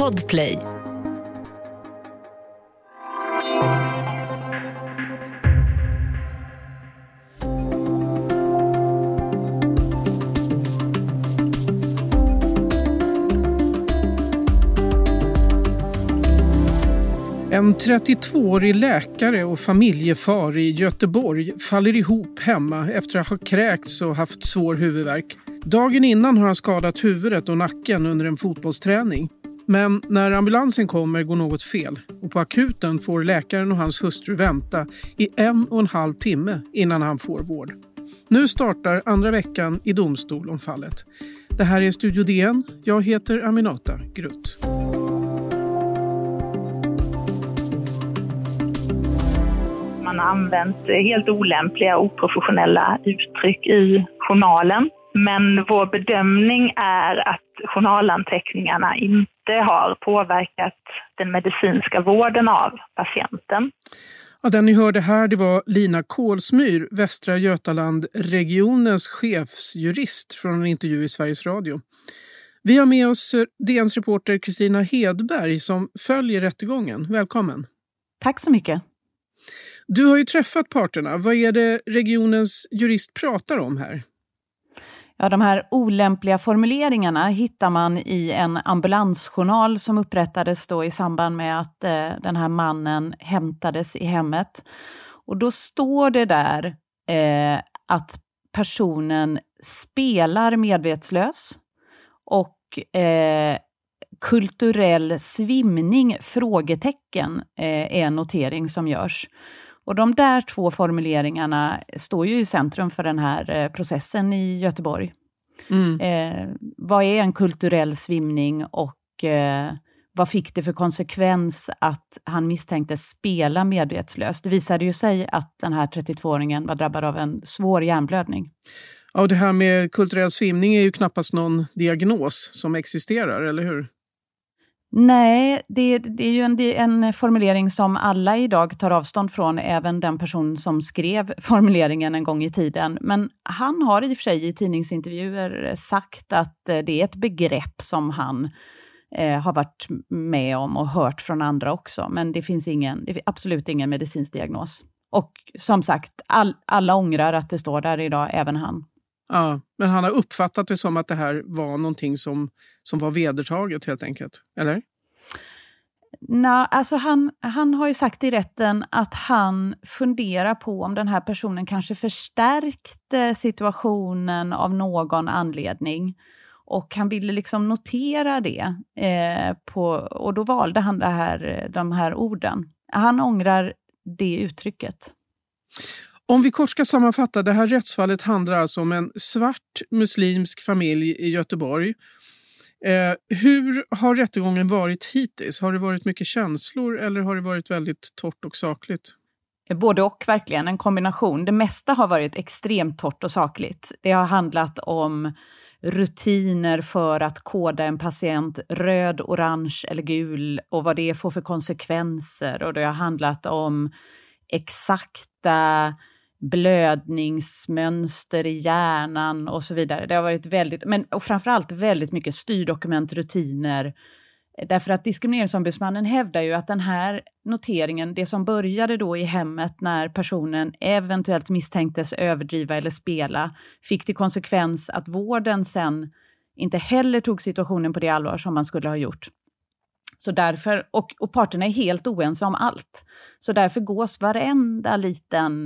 Podplay. En 32-årig läkare och familjefar i Göteborg faller ihop hemma efter att ha kräkts och haft svår huvudvärk. Dagen innan har han skadat huvudet och nacken under en fotbollsträning. Men när ambulansen kommer går något fel och på akuten får läkaren och hans hustru vänta i 1,5 timme innan han får vård. Nu startar andra veckan i domstol om fallet. Det här är Studio DN. Jag heter Aminata Grutt. Man har använt helt olämpliga och oprofessionella uttryck i journalen. Men vår bedömning är att journalanteckningarna inte har påverkat den medicinska vården av patienten. Ja, den ni hörde här, det var Lina Kolsmyr, Västra Götaland-regionens chefsjurist från en intervju i Sveriges Radio. Vi har med oss DNs reporter Kristina Hedberg som följer rättegången. Välkommen. Tack så mycket. Du har ju träffat parterna. Vad är det regionens jurist pratar om här? Ja, de här olämpliga formuleringarna hittar man i en ambulansjournal som upprättades då i samband med att den här mannen hämtades i hemmet. Och då står det där att personen spelar medvetslös och kulturell svimning, frågetecken, är en notering som görs. Och de där två formuleringarna står ju i centrum för den här processen i Göteborg. Vad är en kulturell svimning och vad fick det för konsekvens att han misstänktes spela medvetslös? Det visade ju sig att den här 32-åringen var drabbad av en svår hjärnblödning. Ja, det här med kulturell svimning är ju knappast någon diagnos som existerar, eller hur? Nej, det är ju en formulering som alla idag tar avstånd från, även den person som skrev formuleringen en gång i tiden. Men han har i och för sig i tidningsintervjuer sagt att det är ett begrepp som han har varit med om och hört från andra också. Men det finns absolut ingen medicinsk diagnos. Och som sagt, alla ångrar att det står där idag, även han. Ja, men han har uppfattat det som att det här var någonting som var vedertaget helt enkelt, eller? Nej, alltså han har ju sagt i rätten att han funderar på om den här personen kanske förstärkte situationen av någon anledning. Och han ville liksom notera det och då valde han de här orden. Han ångrar det uttrycket. Om vi kort ska sammanfatta, det här rättsfallet handlar alltså om en svart muslimsk familj i Göteborg. Hur har rättegången varit hittills? Har det varit mycket känslor eller har det varit väldigt torrt och sakligt? Både och, verkligen, en kombination. Det mesta har varit extremt torrt och sakligt. Det har handlat om rutiner för att koda en patient röd, orange eller gul och vad det får för konsekvenser. Och det har handlat om exakta blödningsmönster i hjärnan och så vidare. Det har varit och framförallt väldigt mycket styrdokumentrutiner. Därför att diskrimineringsombudsmannen hävdar ju att den här noteringen, det som började då i hemmet när personen eventuellt misstänktes överdriva eller spela, fick till konsekvens att vården sen inte heller tog situationen på det allvar som man skulle ha gjort. Så därför, och parterna är helt oense om allt. Så därför gås varenda liten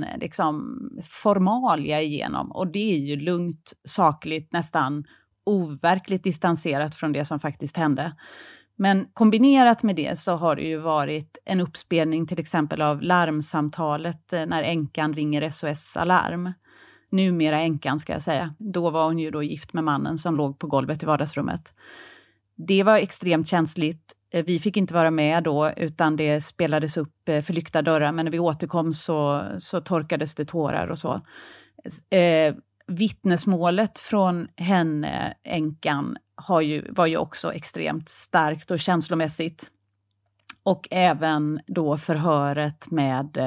formalia igenom. Och det är ju lugnt, sakligt, nästan overkligt distanserat från det som faktiskt hände. Men kombinerat med det så har det ju varit en uppspelning till exempel av larmsamtalet när änkan ringer SOS Alarm. Numera änkan, ska jag säga. Då var hon ju då gift med mannen som låg på golvet i vardagsrummet. Det var extremt känsligt. Vi fick inte vara med då, utan det spelades upp för lyckta dörrar. Men när vi återkom så torkades det tårar och så. Vittnesmålet från henne, änkan, var ju också extremt starkt och känslomässigt. Och även då förhöret med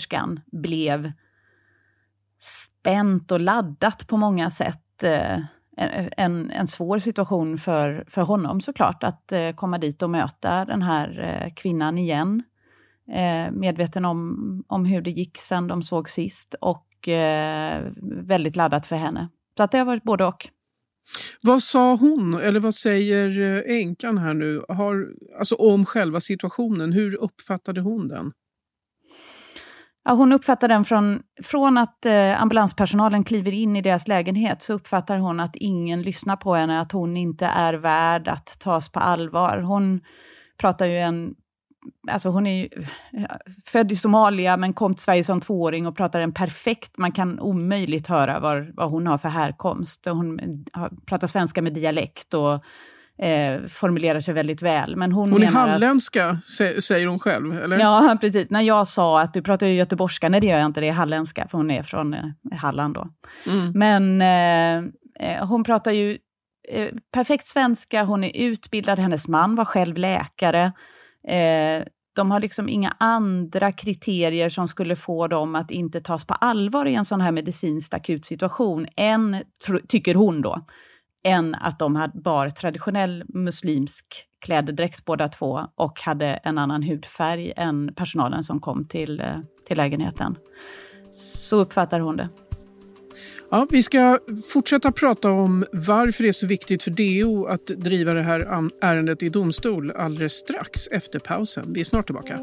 ambulanssjuksköterskan blev spänt och laddat på många sätt. en svår situation för honom såklart att komma dit och möta den här kvinnan igen. Medveten om hur det gick sen de såg sist och väldigt laddat för henne. Så att det har varit både och. Vad sa hon, eller vad säger änkan här nu, alltså om själva situationen? Hur uppfattade hon den? Ja, hon uppfattar den från att ambulanspersonalen kliver in i deras lägenhet, så uppfattar hon att ingen lyssnar på henne, att hon inte är värd att tas på allvar. Hon pratar ju hon är ju född i Somalia men kom till Sverige som 2-åring och pratar man kan omöjligt höra vad hon har för härkomst. Hon pratar svenska med dialekt och formulerar sig väldigt väl. Men hon är halländska, säger hon själv, eller? Ja, precis. När jag sa att du pratar ju göteborgska, nej det gör jag inte, det är halländska, för hon är från Halland då. Men hon pratar ju perfekt svenska, hon är utbildad, hennes man var själv läkare. De har liksom inga andra kriterier som skulle få dem att inte tas på allvar i en sån här medicinskt akut situation tycker hon då, än att de bar traditionell muslimsk klädedräkt båda två och hade en annan hudfärg än personalen som kom till lägenheten. Så uppfattar hon det. Ja, vi ska fortsätta prata om varför det är så viktigt för DO att driva det här ärendet i domstol alldeles strax efter pausen. Vi är snart tillbaka.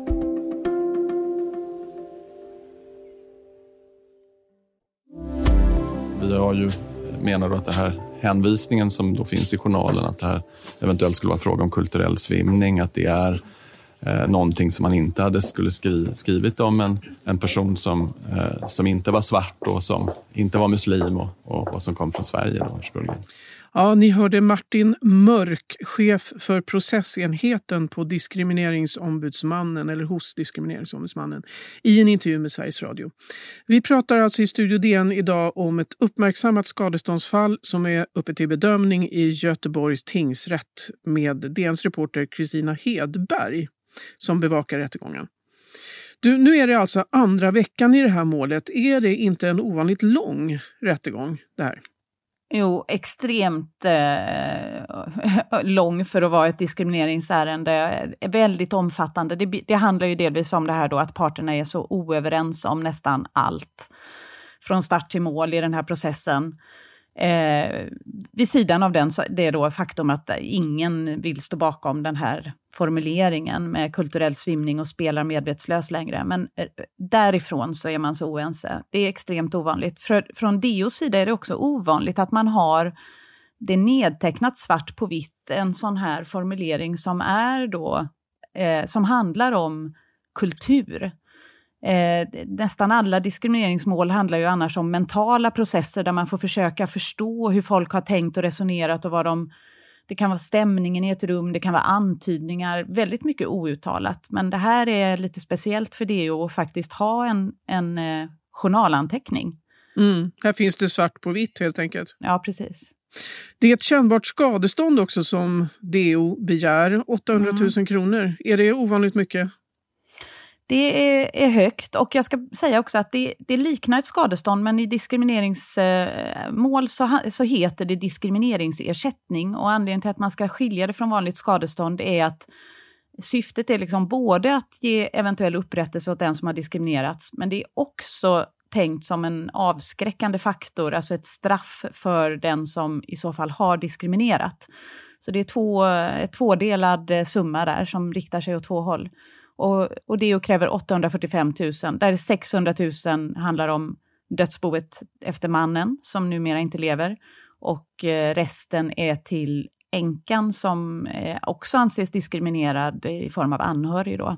Vi har ju menar då att det här hänvisningen som då finns i journalen, att det här eventuellt skulle vara fråga om kulturell svimning, att det är någonting som man inte hade skulle skrivit om en person som inte var svart och som inte var muslim och som kom från Sverige då ursprungligen. Ja, ni hörde Martin Mörk, chef för processenheten på Diskrimineringsombudsmannen eller hos Diskrimineringsombudsmannen i en intervju med Sveriges Radio. Vi pratar alltså i Studio DN idag om ett uppmärksammat skadeståndsfall som är uppe till bedömning i Göteborgs tingsrätt med DNs reporter Kristina Hedberg som bevakar rättegången. Nu är det alltså andra veckan i det här målet. Är det inte en ovanligt lång rättegång det här? Jo, extremt lång för att vara ett diskrimineringsärende. Väldigt omfattande. Det handlar ju delvis om det här då att parterna är så oöverens om nästan allt. Från start till mål i den här processen. Vid sidan av den så det är då faktum att ingen vill stå bakom den här formuleringen med kulturell svimning och spelar medvetslös längre. Men därifrån så är man så oense. Det är extremt ovanligt. Från DOs sida är det också ovanligt att man har det nedtecknat svart på vitt, en sån här formulering som är då som handlar om kultur. Nästan alla diskrimineringsmål handlar ju annars om mentala processer där man får försöka förstå hur folk har tänkt och resonerat och det kan vara stämningen i ett rum, det kan vara antydningar, väldigt mycket outtalat. Men det här är lite speciellt för det att faktiskt ha en journalanteckning. Här finns det svart på vitt helt enkelt. Ja, precis. Det är ett kännbart skadestånd också som DO begär, 800 000 kronor. Är det ovanligt mycket? Det är högt, och jag ska säga också att det liknar ett skadestånd, men i diskrimineringsmål så heter det diskrimineringsersättning, och anledningen till att man ska skilja det från vanligt skadestånd är att syftet är liksom både att ge eventuell upprättelse åt den som har diskriminerats, men det är också tänkt som en avskräckande faktor, alltså ett straff för den som i så fall har diskriminerat. Så det är tvådelad summa där som riktar sig åt två håll. Och det kräver 845 000. Där 600 000 handlar om dödsboet efter mannen som numera inte lever. Och resten är till änkan som också anses diskriminerad i form av anhörig då.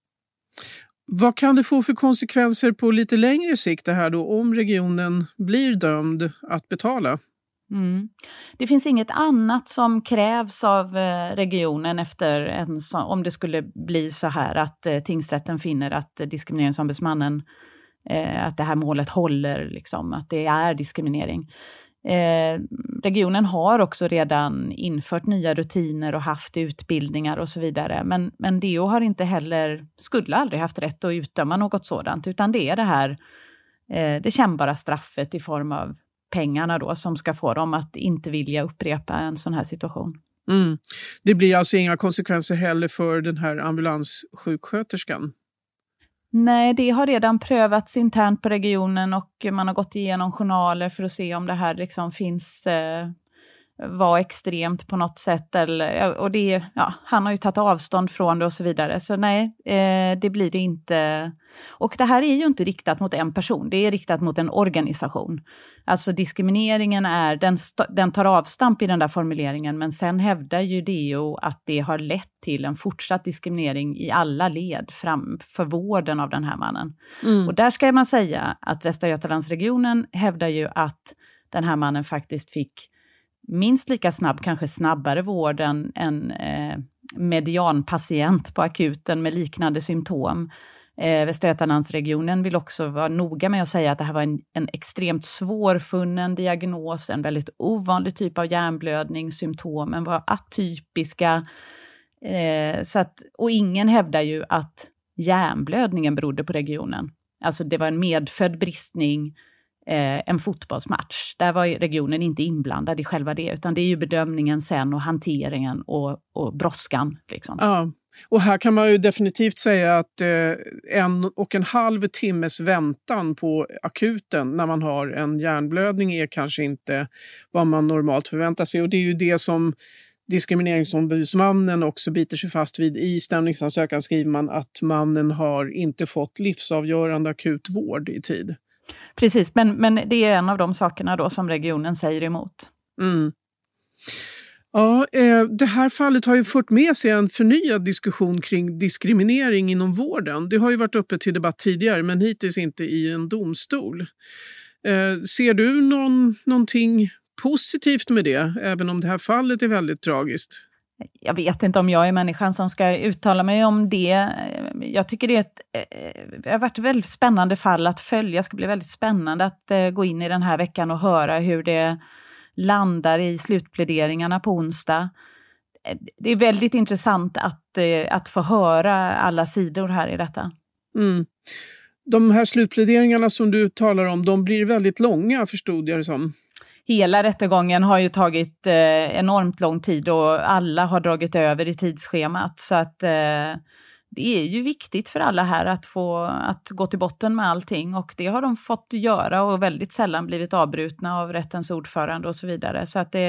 Vad kan det få för konsekvenser på lite längre sikt det här då, om regionen blir dömd att betala? Det finns inget annat som krävs av regionen om det skulle bli så här att tingsrätten finner att diskrimineringsombudsmannen, att det här målet håller, liksom, att det är diskriminering. Regionen har också redan infört nya rutiner och haft utbildningar och så vidare. Men DO har inte heller, skulle aldrig haft rätt att utdöma något sådant, utan det är det här det kännbara straffet i form av pengarna då som ska få dem att inte vilja upprepa en sån här situation. Mm. Det blir alltså inga konsekvenser heller för den här ambulanssjuksköterskan? Nej, det har redan prövats internt på regionen och man har gått igenom journaler för att se om det här liksom finns var extremt på något sätt. Och det, ja, han har ju tagit avstånd från det och så vidare. Så nej, det blir det inte. Och det här är ju inte riktat mot en person, det är riktat mot en organisation. Alltså diskrimineringen den tar avstamp i den där formuleringen, men sen hävdar ju DO att det har lett till en fortsatt diskriminering i alla led fram för vården av den här mannen. Och där ska man säga att Västra Götalandsregionen hävdar ju att den här mannen faktiskt fick minst lika snabb, kanske snabbare vård än en medianpatient på akuten med liknande symptom. Västra Götalandsregionen vill också vara noga med att säga att det här var en extremt svårfunnen diagnos, en väldigt ovanlig typ av hjärnblödning, symptomen var atypiska. Och ingen hävdar ju att hjärnblödningen berodde på regionen. Alltså det var en medfödd bristning, en fotbollsmatch. Där var regionen inte inblandad i själva det, utan det är ju bedömningen sen och hanteringen och brådskan. Liksom. Ja, och här kan man ju definitivt säga att 1,5 timmes väntan på akuten när man har en hjärnblödning är kanske inte vad man normalt förväntar sig. Och det är ju det som Diskrimineringsombudsmannen också biter sig fast vid. I stämningsansökan skriver man att mannen har inte fått livsavgörande akut vård i tid. Precis, men det är en av de sakerna då som regionen säger emot. Mm. Ja, det här fallet har ju fört med sig en förnyad diskussion kring diskriminering inom vården. Det har ju varit uppe till debatt tidigare, men hittills inte i en domstol. Ser du någonting positivt med det, även om det här fallet är väldigt tragiskt? Jag vet inte om jag är människan som ska uttala mig om det. Jag tycker det har varit ett väldigt spännande fall att följa. Det ska bli väldigt spännande att gå in i den här veckan och höra hur det landar i slutpläderingarna på onsdag. Det är väldigt intressant att få höra alla sidor här i detta. Mm. De här slutpläderingarna som du talar om, de blir väldigt långa, förstod jag det som. Hela rättegången har ju tagit enormt lång tid och alla har dragit över i tidsschemat. Så att det är ju viktigt för alla här att gå till botten med allting. Och det har de fått göra och väldigt sällan blivit avbrutna av rättens ordförande och så vidare. Så att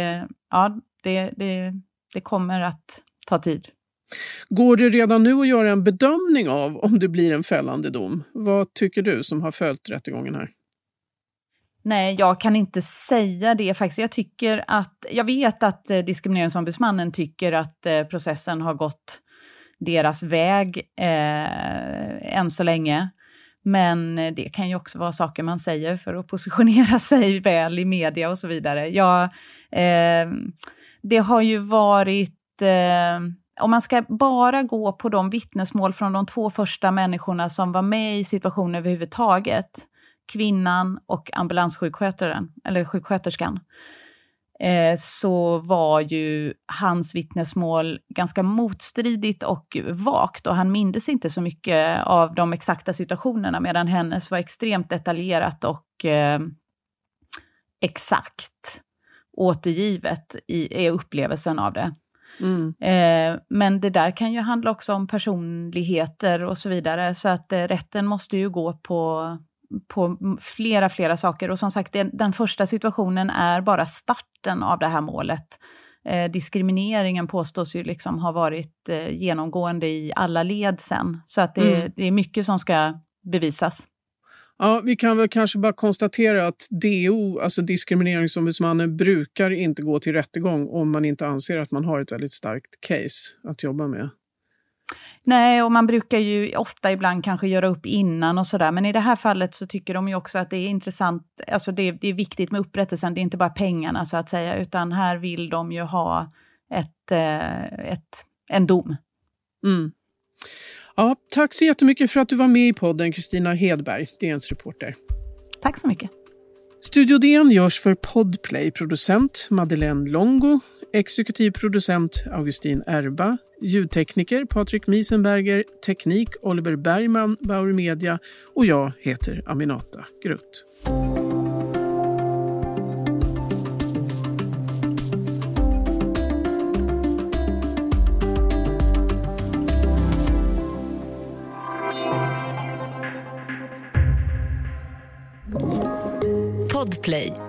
det kommer att ta tid. Går det redan nu att göra en bedömning av om det blir en fällande dom? Vad tycker du som har följt rättegången här? Nej, jag kan inte säga det faktiskt. Jag vet att Diskrimineringsombudsmannen tycker att processen har gått deras väg än så länge. Men det kan ju också vara saker man säger för att positionera sig väl i media och så vidare. Det har ju varit... om man ska bara gå på de vittnesmål från de 2 första människorna som var med i situationen överhuvudtaget, kvinnan och sjuksköterskan, så var ju hans vittnesmål ganska motstridigt och vagt, och han mindes inte så mycket av de exakta situationerna, medan hennes var extremt detaljerat och exakt återgivet i upplevelsen av det. Mm. Men det där kan ju handla också om personligheter och så vidare, så att rätten måste ju gå på flera saker. Och som sagt, den första situationen är bara starten av det här målet. Diskrimineringen påstås ju liksom ha varit genomgående i alla led sen. Så att det är mycket som ska bevisas. Ja, vi kan väl kanske bara konstatera att DO, alltså Diskrimineringsombudsmannen, brukar inte gå till rättegång om man inte anser att man har ett väldigt starkt case att jobba med. Nej, och man brukar ju ofta ibland kanske göra upp innan och sådär. Men i det här fallet så tycker de ju också att det är intressant. Alltså det är viktigt med upprättelsen. Det är inte bara pengarna så att säga. Utan här vill de ju ha en dom. Mm. Ja, tack så jättemycket för att du var med i podden, Kristina Hedberg, DNs reporter. Tack så mycket. Studio DN görs för Podplay, producent Madeleine Longo, exekutiv producent Augustin Erba, ljudtekniker Patrik Miesenberger, teknik Oliver Bergman, Bauer Media, och jag heter Aminata Grutt. Podplay.